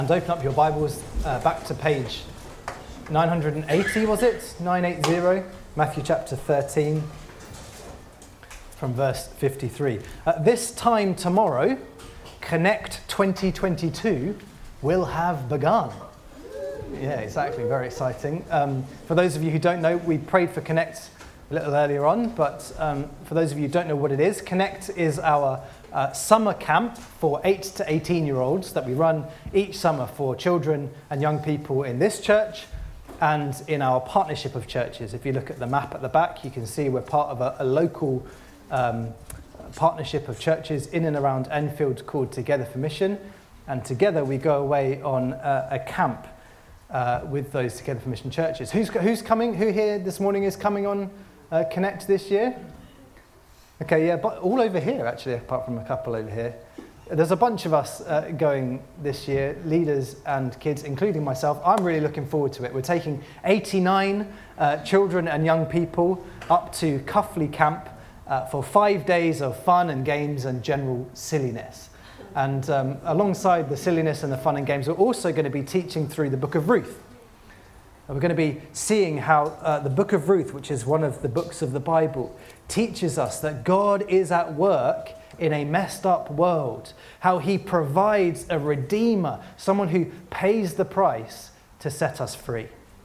And open up your Bibles back to page 980, was it? 980, Matthew chapter 13, from verse 53. This time tomorrow, Connect 2022 will have begun. Yeah, exactly, very exciting. For those of you who don't know, we prayed for Connect a little earlier on, but for those of you who don't know what it is, Connect is our summer camp for 8 to 18-year-olds that we run each summer for children and young people in this church and in our partnership of churches. If you look at the map at the back, you can see we're part of a local partnership of churches in and around Enfield called Together for Mission, and together we go away on a camp with those Together for Mission churches. Who's coming? Who here this morning is coming on Connect this year? Okay, yeah, but all over here, actually, apart from a couple over here. There's a bunch of us going this year, leaders and kids, including myself. I'm really looking forward to it. We're taking 89 children and young people up to Cuffley Camp for 5 days of fun and games and general silliness. And alongside the silliness and the fun and games, we're also going to be teaching through the book of Ruth. We're going to be seeing how the book of Ruth, which is one of the books of the Bible, teaches us that God is at work in a messed up world, how he provides a redeemer, someone who pays the price to set us free.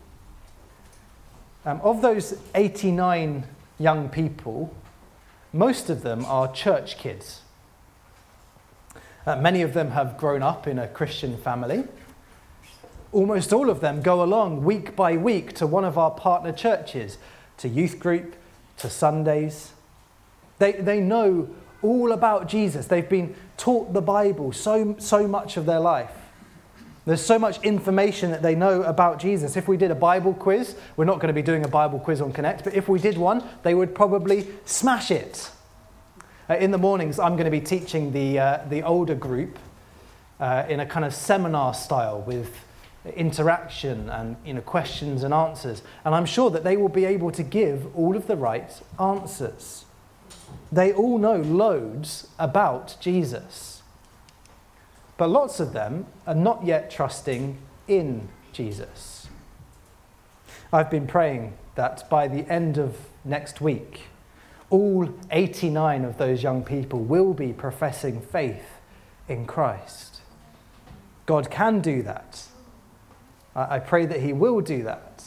Of those 89 young people, most of them are church kids. Many of them have grown up in a Christian family. Almost all of them go along week by week to one of our partner churches, to youth group, to Sundays. They know all about Jesus. They've been taught the Bible so much of their life. There's so much information that they know about Jesus. If we did a Bible quiz, we're not going to be doing a Bible quiz on Connect, but if we did one, they would probably smash it. In the mornings, I'm going to be teaching the older group in a kind of seminar style with interaction and questions and answers. And I'm sure that they will be able to give all of the right answers. They all know loads about Jesus. But lots of them are not yet trusting in Jesus. I've been praying that by the end of next week, all 89 of those young people will be professing faith in Christ. God can do that. I pray that he will do that.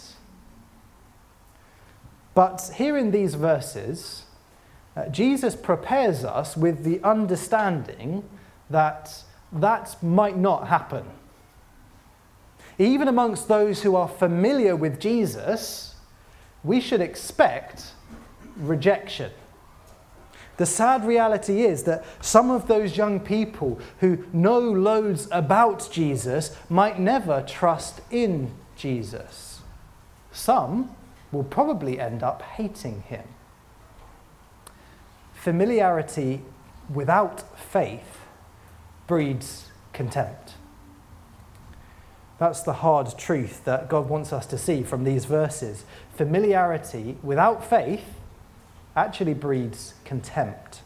But here in these verses, Jesus prepares us with the understanding that that might not happen. Even amongst those who are familiar with Jesus, we should expect rejection. The sad reality is that some of those young people who know loads about Jesus might never trust in Jesus. Some will probably end up hating him. Familiarity without faith breeds contempt. That's the hard truth that God wants us to see from these verses. Familiarity without faith actually breeds contempt.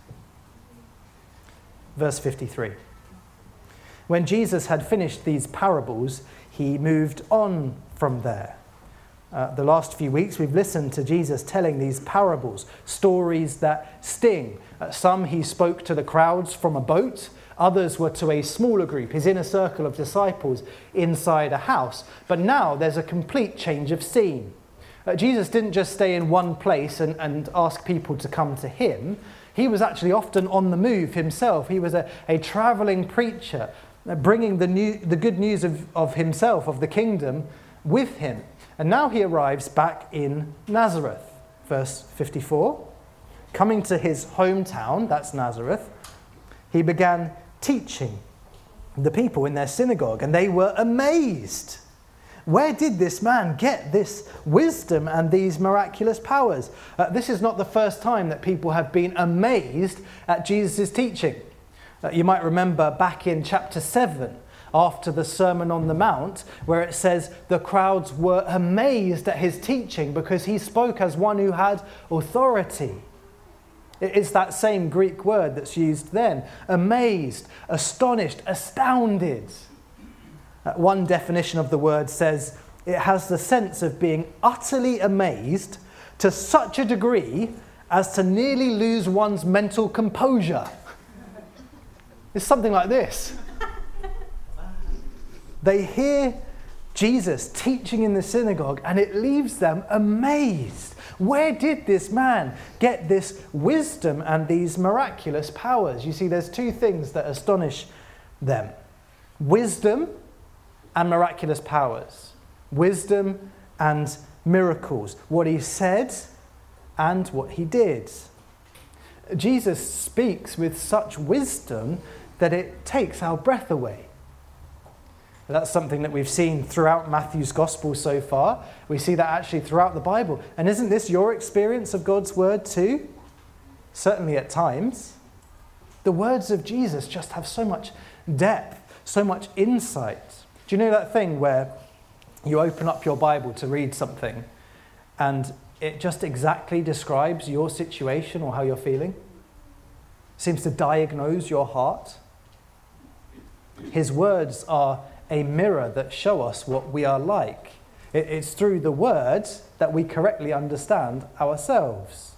Verse 53. When Jesus had finished these parables, he moved on from there. The last few weeks we've listened to Jesus telling these parables, stories that sting. Some he spoke to the crowds from a boat, others were to a smaller group, his inner circle of disciples inside a house. But now there's a complete change of scene. Jesus didn't just stay in one place and ask people to come to him. He was actually often on the move himself. He was a traveling preacher, bringing the good news of himself, of the kingdom, with him. And now he arrives back in Nazareth. Verse 54. Coming to his hometown, that's Nazareth, he began teaching the people in their synagogue, and they were amazed. Where did this man get this wisdom and these miraculous powers? This is not the first time that people have been amazed at Jesus' teaching. You might remember back in chapter 7, after the Sermon on the Mount, where it says the crowds were amazed at his teaching because he spoke as one who had authority. It's that same Greek word that's used then. Amazed, astonished, astounded. One definition of the word says it has the sense of being utterly amazed to such a degree as to nearly lose one's mental composure. It's something like this. They hear Jesus teaching in the synagogue and it leaves them amazed. Where did this man get this wisdom and these miraculous powers? You see, there's two things that astonish them. Wisdom and miraculous powers. Wisdom and miracles. What he said and what he did. Jesus speaks with such wisdom that it takes our breath away. That's something that we've seen throughout Matthew's Gospel so far. We see that actually throughout the Bible. And isn't this your experience of God's word too? Certainly at times. The words of Jesus just have so much depth, so much insight. Do you know that thing where you open up your Bible to read something and it just exactly describes your situation or how you're feeling? It seems to diagnose your heart. His words are a mirror that show us what we are like. It's through the words that we correctly understand ourselves.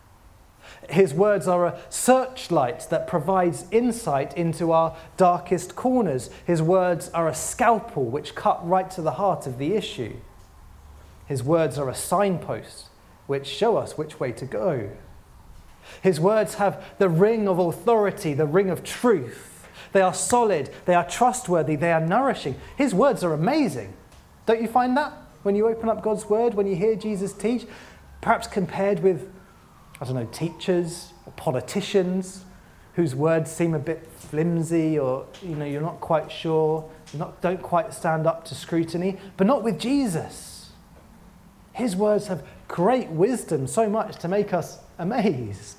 His words are a searchlight that provides insight into our darkest corners. His words are a scalpel which cut right to the heart of the issue. His words are a signpost which show us which way to go. His words have the ring of authority, the ring of truth. They are solid, they are trustworthy, they are nourishing. His words are amazing. Don't you find that when you open up God's word, when you hear Jesus teach? Perhaps compared with, teachers or politicians whose words seem a bit flimsy or, you're not quite sure, don't quite stand up to scrutiny, but not with Jesus. His words have great wisdom, so much to make us amazed.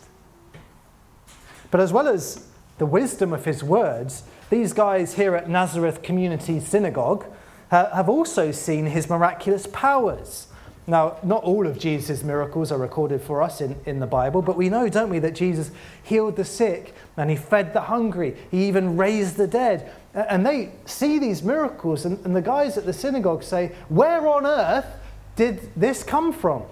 But as well as the wisdom of his words, these guys here at Nazareth Community Synagogue have also seen his miraculous powers. Now, not all of Jesus' miracles are recorded for us in the Bible, but we know, don't we, that Jesus healed the sick and he fed the hungry. He even raised the dead. And they see these miracles and the guys at the synagogue say, where on earth did this come from?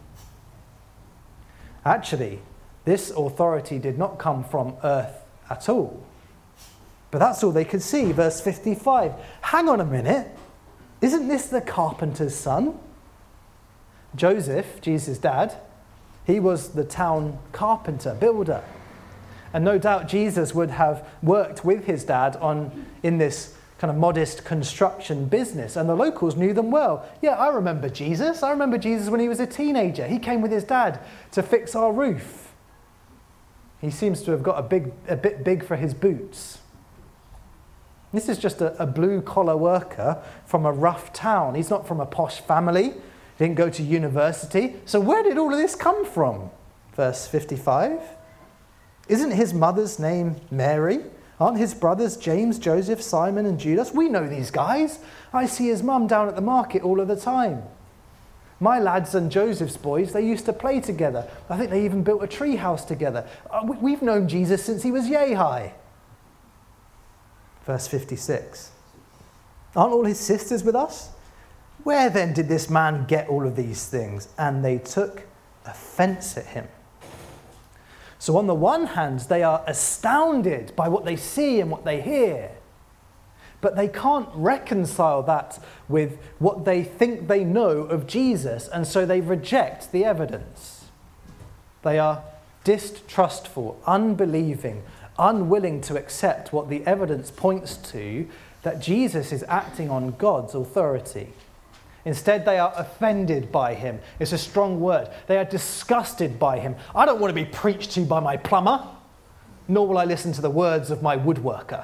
Actually, this authority did not come from earth at all. But that's all they could see. Verse 55. Hang on a minute. Isn't this the carpenter's son? Joseph, Jesus' dad, he was the town carpenter, builder. And no doubt Jesus would have worked with his dad in this kind of modest construction business. And the locals knew them well. Yeah, I remember Jesus. I remember Jesus when he was a teenager. He came with his dad to fix our roof. He seems to have got a bit big for his boots. This is just a blue-collar worker from a rough town. He's not from a posh family. He didn't go to university. So where did all of this come from? Verse 55. Isn't his mother's name Mary? Aren't his brothers James, Joseph, Simon, and Judas? We know these guys. I see his mum down at the market all of the time. My lads and Joseph's boys, they used to play together. I think they even built a tree house together. We've known Jesus since he was yay high. Verse 56. Aren't all his sisters with us? Where then did this man get all of these things? And they took offense at him. So on the one hand, they are astounded by what they see and what they hear. But they can't reconcile that with what they think they know of Jesus, and so they reject the evidence. They are distrustful, unbelieving, unwilling to accept what the evidence points to, that Jesus is acting on God's authority. Instead, they are offended by him. It's a strong word. They are disgusted by him. I don't want to be preached to by my plumber, nor will I listen to the words of my woodworker.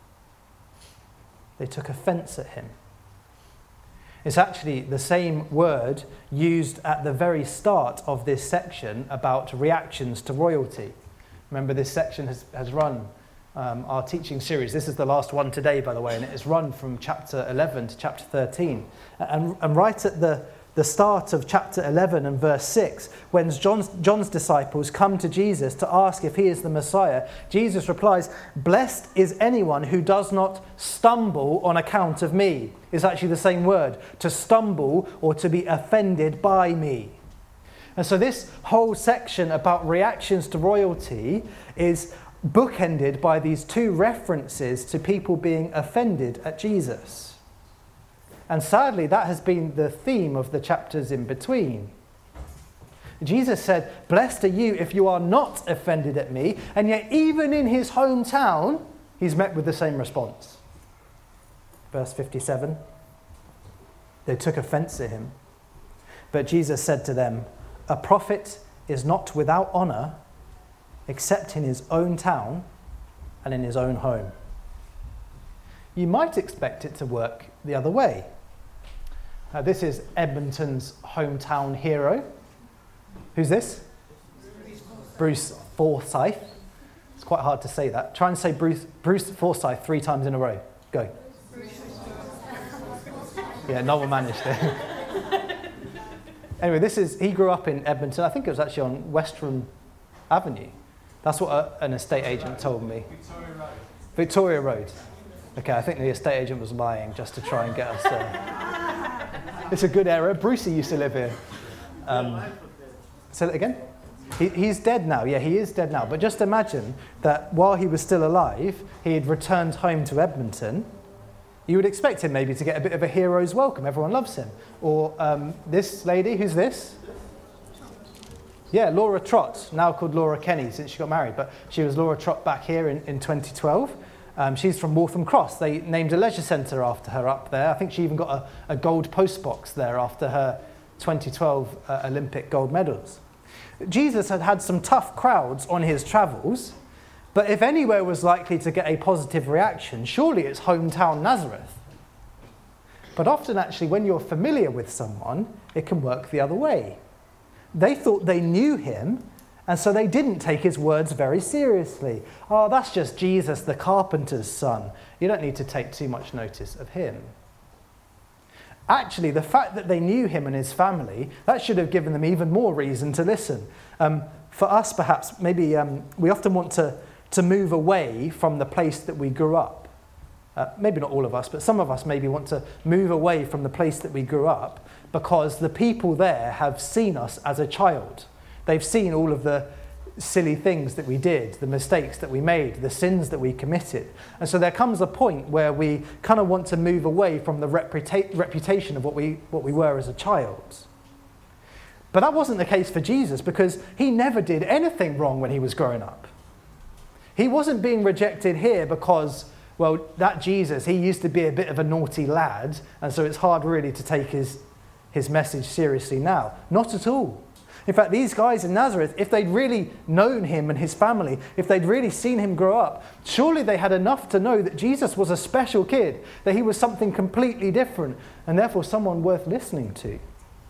They took offense at him. It's actually the same word used at the very start of this section about reactions to royalty. Remember, this section has run our teaching series. This is the last one today, by the way, and it has run from chapter 11 to chapter 13. And right at the the start of chapter 11 and verse 6, when John's disciples come to Jesus to ask if he is the Messiah, Jesus replies, "Blessed is anyone who does not stumble on account of me." It's actually the same word, to stumble or to be offended by me. And so this whole section about reactions to royalty is bookended by these two references to people being offended at Jesus. And sadly, that has been the theme of the chapters in between. Jesus said, "Blessed are you if you are not offended at me," and yet even in his hometown, he's met with the same response. Verse 57, they took offense at him. But Jesus said to them, "A prophet is not without honor except in his own town and in his own home." You might expect it to work the other way. This is Edmonton's hometown hero. Who's this? Bruce Forsyth. It's quite hard to say that. Try and say Bruce Forsyth 3 times in a row. Go. Yeah, no one managed it. Anyway, he grew up in Edmonton. I think it was actually on Western Avenue. That's what an estate agent told me. Victoria Road. Okay, I think the estate agent was lying just to try and get us there. It's a good area. Brucey used to live here. Say that again? He's dead now. Yeah, he is dead now. But just imagine that while he was still alive, he had returned home to Edmonton. You would expect him maybe to get a bit of a hero's welcome. Everyone loves him. Or this lady, who's this? Yeah, Laura Trott, now called Laura Kenny since she got married. But she was Laura Trott back here in 2012. She's from Waltham Cross. They named a leisure centre after her up there. I think she even got a gold postbox there after her 2012 Olympic gold medals. Jesus had had some tough crowds on his travels, but if anywhere was likely to get a positive reaction, surely it's hometown Nazareth. But often actually when you're familiar with someone, it can work the other way. They thought they knew him, and so they didn't take his words very seriously. "Oh, that's just Jesus, the carpenter's son. You don't need to take too much notice of him." Actually, the fact that they knew him and his family, that should have given them even more reason to listen. For us, perhaps, maybe we often want to move away from the place that we grew up. Maybe not all of us, but some of us maybe want to move away from the place that we grew up because the people there have seen us as a child. They've seen all of the silly things that we did, the mistakes that we made, the sins that we committed. And so there comes a point where we kind of want to move away from the reputation of what we were as a child. But that wasn't the case for Jesus because he never did anything wrong when he was growing up. He wasn't being rejected here because, well, that Jesus, he used to be a bit of a naughty lad, and so it's hard really to take his message seriously now. Not at all. In fact, these guys in Nazareth, if they'd really known him and his family, if they'd really seen him grow up, surely they had enough to know that Jesus was a special kid, that he was something completely different, and therefore someone worth listening to.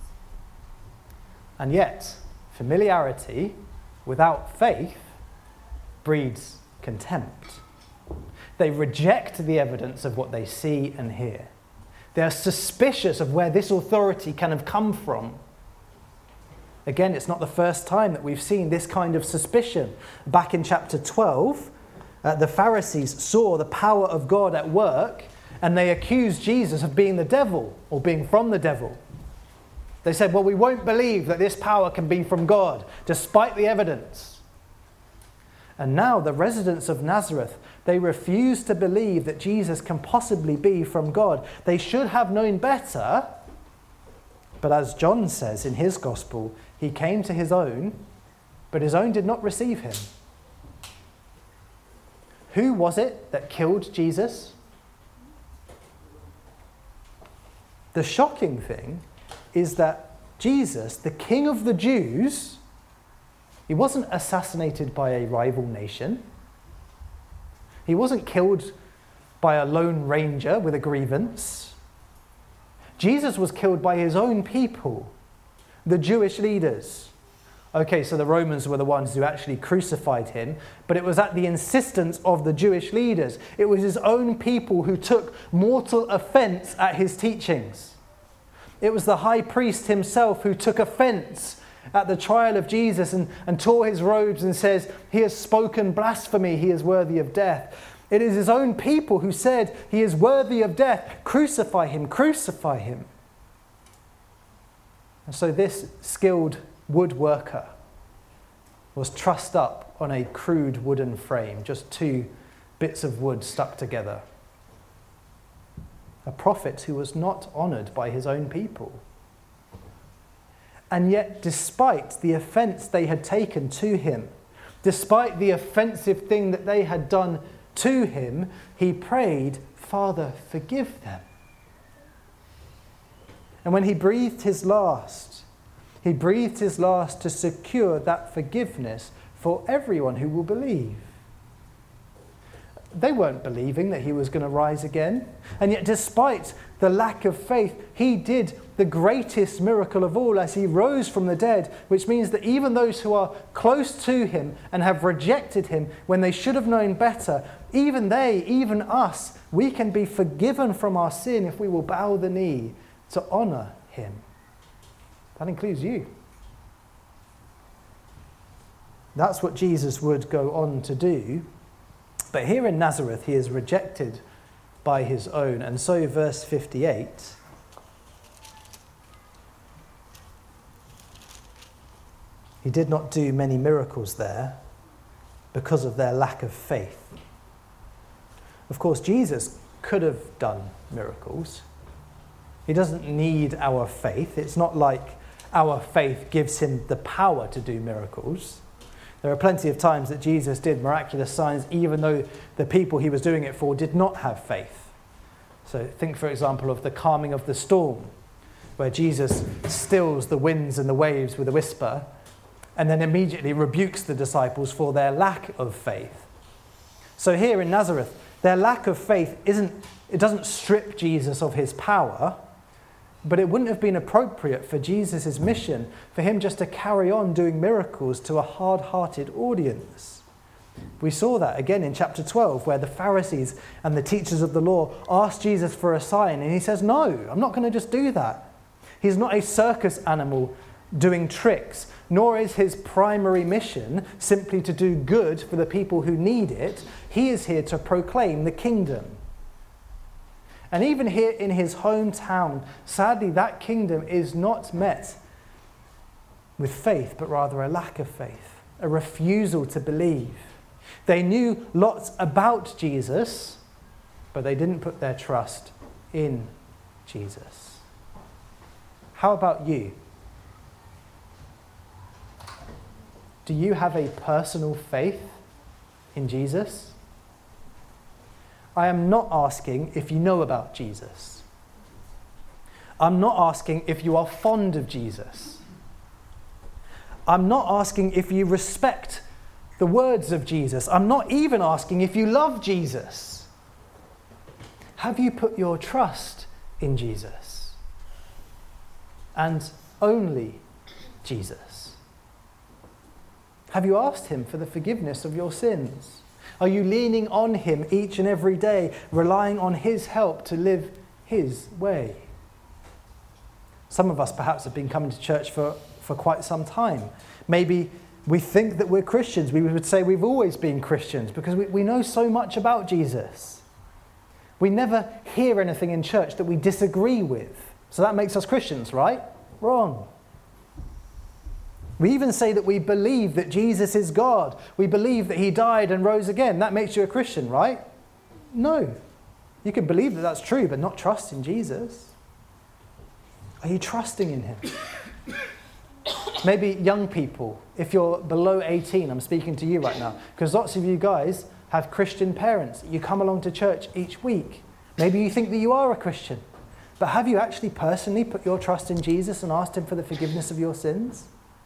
And yet, familiarity without faith breeds contempt. They reject the evidence of what they see and hear. They are suspicious of where this authority can have come from. Again, it's not the first time that we've seen this kind of suspicion. Back in chapter 12, the Pharisees saw the power of God at work and they accused Jesus of being the devil or being from the devil. They said, well, we won't believe that this power can be from God, despite the evidence. And now the residents of Nazareth, they refuse to believe that Jesus can possibly be from God. They should have known better. But as John says in his gospel, he came to his own, but his own did not receive him. Who was it that killed Jesus? The shocking thing is that Jesus, the King of the Jews, he wasn't assassinated by a rival nation. He wasn't killed by a lone ranger with a grievance. Jesus was killed by his own people, the Jewish leaders. Okay, so the Romans were the ones who actually crucified him, but it was at the insistence of the Jewish leaders. It was his own people who took mortal offense at his teachings. It was the high priest himself who took offense at the trial of Jesus and tore his robes and says, "He has spoken blasphemy, he is worthy of death." It is his own people who said, "He is worthy of death, crucify him, crucify him." And so this skilled woodworker was trussed up on a crude wooden frame, just two bits of wood stuck together. A prophet who was not honoured by his own people. And yet, despite the offence they had taken to him, despite the offensive thing that they had done to him, he prayed, "Father, forgive them." And when he breathed his last to secure that forgiveness for everyone who will believe. They weren't believing that he was going to rise again. And yet, despite the lack of faith, he did the greatest miracle of all as he rose from the dead, which means that even those who are close to him and have rejected him when they should have known better, even they, even us, we can be forgiven from our sin if we will bow the knee to honour him. That includes you. That's what Jesus would go on to do. But here in Nazareth, he is rejected by his own. And so verse 58, he did not do many miracles there because of their lack of faith. Of course, Jesus could have done miracles. He doesn't need our faith. It's not like our faith gives him the power to do miracles. There are plenty of times that Jesus did miraculous signs even though the people he was doing it for did not have faith. So think, for example, of the calming of the storm, where Jesus stills the winds and the waves with a whisper and then immediately rebukes the disciples for their lack of faith. So here in Nazareth, their lack of faith doesn't strip Jesus of his power, but it wouldn't have been appropriate for Jesus' mission for him just to carry on doing miracles to a hard-hearted audience. We saw that again in chapter 12, where the Pharisees and the teachers of the law asked Jesus for a sign, and he says, "No, I'm not going to just do that." He's not a circus animal doing tricks, nor is his primary mission simply to do good for the people who need it. He is here to proclaim the kingdom. And even here in his hometown, sadly, that kingdom is not met with faith, but rather a lack of faith, a refusal to believe. They knew lots about Jesus, but they didn't put their trust in Jesus. How about you? Do you have a personal faith in Jesus? I am not asking if you know about Jesus. I'm not asking if you are fond of Jesus. I'm not asking if you respect the words of Jesus. I'm not even asking if you love Jesus. Have you put your trust in Jesus? And only Jesus? Have you asked him for the forgiveness of your sins? Are you leaning on him each and every day, relying on his help to live his way? Some of us perhaps have been coming to church for quite some time. Maybe we think that we're Christians. We would say we've always been Christians because we know so much about Jesus. We never hear anything in church that we disagree with. So that makes us Christians, right? Wrong. We even say that we believe that Jesus is God. We believe that he died and rose again. That makes you a Christian, right? No. You can believe that that's true, but not trust in Jesus. Are you trusting in him? Maybe young people, if you're below 18, I'm speaking to you right now, because lots of you guys have Christian parents. You come along to church each week. Maybe you think that you are a Christian, but have you actually personally put your trust in Jesus and asked him for the forgiveness of your sins?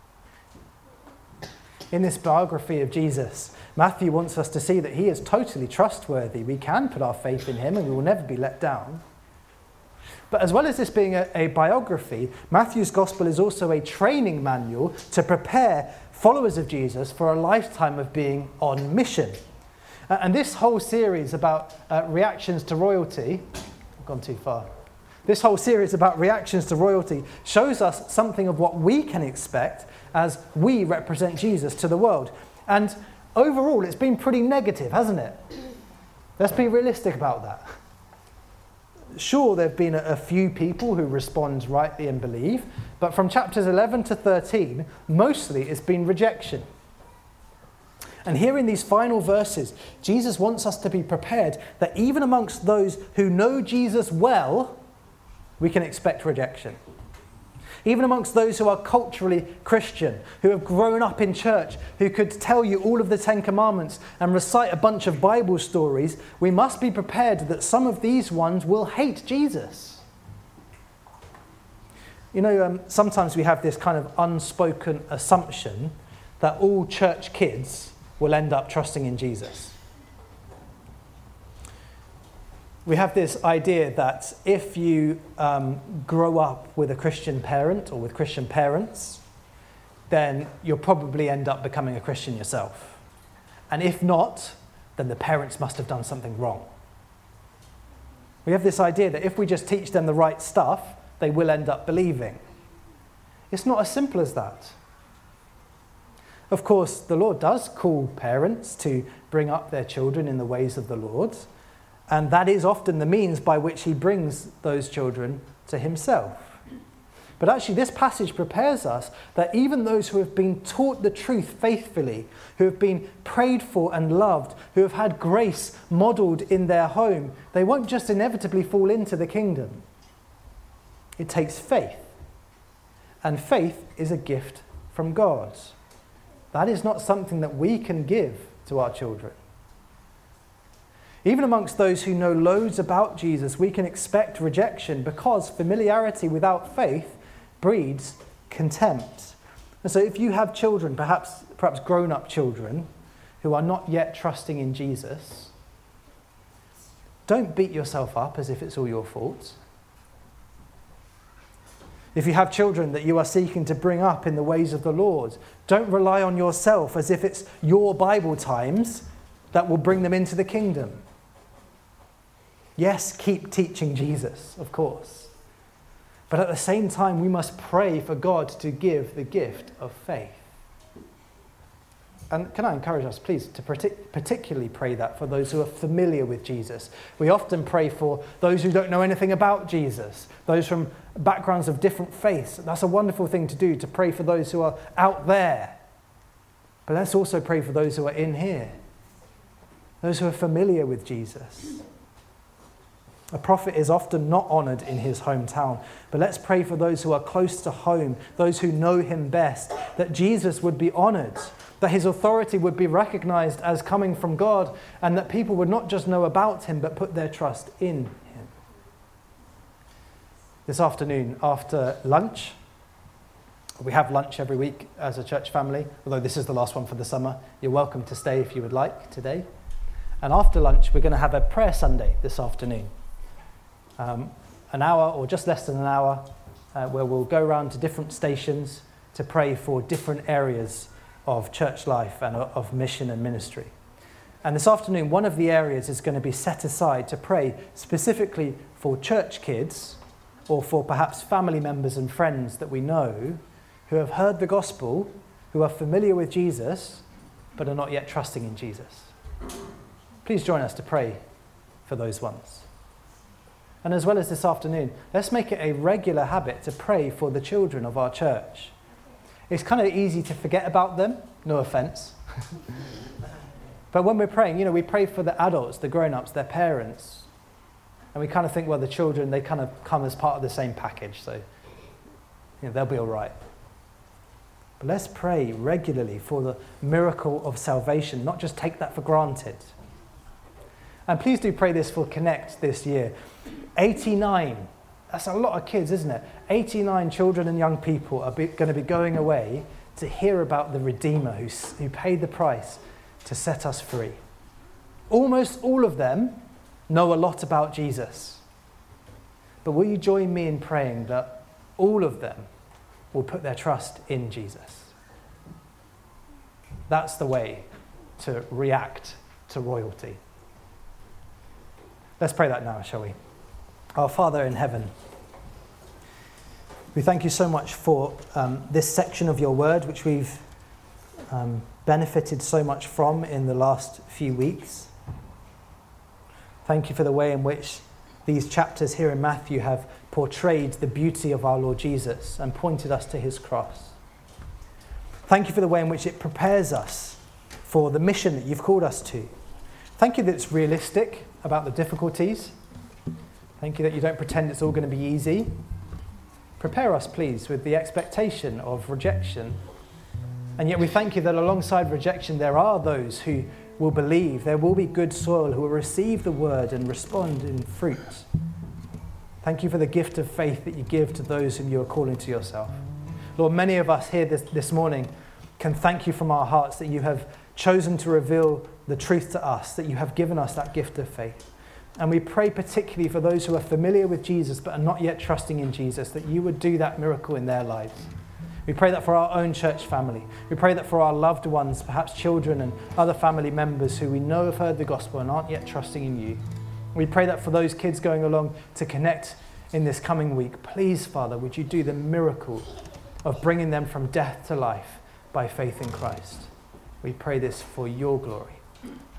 In this biography of Jesus, Matthew wants us to see that he is totally trustworthy. We can put our faith in him and we will never be let down. But as well as this being a biography, Matthew's gospel is also a training manual to prepare followers of Jesus for a lifetime of being on mission. And this whole series about reactions to royalty, I've gone too far. This whole series about reactions to royalty shows us something of what we can expect as we represent Jesus to the world. And overall, it's been pretty negative, hasn't it? Let's be realistic about that. Sure, there have been a few people who respond rightly and believe, but from chapters 11 to 13, mostly it's been rejection. And here in these final verses, Jesus wants us to be prepared that even amongst those who know Jesus well, we can expect rejection. Even amongst those who are culturally Christian, who have grown up in church, who could tell you all of the Ten Commandments and recite a bunch of Bible stories, we must be prepared that some of these ones will hate Jesus. You know, sometimes we have this kind of unspoken assumption that all church kids will end up trusting in Jesus. We have this idea that if you grow up with a Christian parent or with Christian parents, then you'll probably end up becoming a Christian yourself. And if not, then the parents must have done something wrong. We have this idea that if we just teach them the right stuff, they will end up believing. It's not as simple as that. Of course, the Lord does call parents to bring up their children in the ways of the Lord. And that is often the means by which he brings those children to himself. But actually, this passage prepares us that even those who have been taught the truth faithfully, who have been prayed for and loved, who have had grace modelled in their home, they won't just inevitably fall into the kingdom. It takes faith. And faith is a gift from God. That is not something that we can give to our children. Even amongst those who know loads about Jesus, we can expect rejection because familiarity without faith breeds contempt. And so if you have children, perhaps grown-up children, who are not yet trusting in Jesus, don't beat yourself up as if it's all your fault. If you have children that you are seeking to bring up in the ways of the Lord, don't rely on yourself as if it's your Bible times that will bring them into the kingdom. Yes, keep teaching Jesus, of course. But at the same time, we must pray for God to give the gift of faith. And can I encourage us, please, to particularly pray that for those who are familiar with Jesus. We often pray for those who don't know anything about Jesus, those from backgrounds of different faiths. That's a wonderful thing to do, to pray for those who are out there. But let's also pray for those who are in here, those who are familiar with Jesus. A prophet is often not honoured in his hometown, but let's pray for those who are close to home, those who know him best, that Jesus would be honoured, that his authority would be recognised as coming from God, and that people would not just know about him, but put their trust in him. This afternoon, after lunch, we have lunch every week as a church family, although this is the last one for the summer. You're welcome to stay if you would like today. And after lunch, we're going to have a prayer Sunday this afternoon. An hour or just less than an hour where we'll go around to different stations to pray for different areas of church life and of mission and ministry. And this afternoon, one of the areas is going to be set aside to pray specifically for church kids or for perhaps family members and friends that we know who have heard the gospel, who are familiar with Jesus, but are not yet trusting in Jesus. Please join us to pray for those ones. And as well as this afternoon, let's make it a regular habit to pray for the children of our church. It's kind of easy to forget about them, no offence. But when we're praying, we pray for the adults, the grown-ups, their parents. And we kind of think, well, the children, they kind of come as part of the same package, so they'll be all right. But let's pray regularly for the miracle of salvation, not just take that for granted. And please do pray this for Connect this year. 89, that's a lot of kids, isn't it? 89 children and young people are going to be going away to hear about the Redeemer who paid the price to set us free. Almost all of them know a lot about Jesus. But will you join me in praying that all of them will put their trust in Jesus? That's the way to react to royalty. Let's pray that now, shall we? Our Father in heaven, We thank you so much for this section of your word, which we've benefited so much from in the last few weeks. Thank you for the way in which these chapters here in Matthew have portrayed the beauty of our Lord Jesus and pointed us to his cross. Thank you for the way in which it prepares us for the mission that you've called us to. Thank you that it's realistic about the difficulties. Thank you that you don't pretend it's all going to be easy. Prepare us, please, with the expectation of rejection. And yet we thank you that alongside rejection, there are those who will believe. There will be good soil who will receive the word and respond in fruit. Thank you for the gift of faith that you give to those whom you are calling to yourself. Lord, many of us here this morning can thank you from our hearts that you have chosen to reveal the truth to us, that you have given us that gift of faith. And we pray particularly for those who are familiar with Jesus but are not yet trusting in Jesus, that you would do that miracle in their lives. We pray that for our own church family. We pray that for our loved ones, perhaps children and other family members who we know have heard the gospel and aren't yet trusting in you. We pray that for those kids going along to connect in this coming week, please, Father, would you do the miracle of bringing them from death to life by faith in Christ. We pray this for your glory.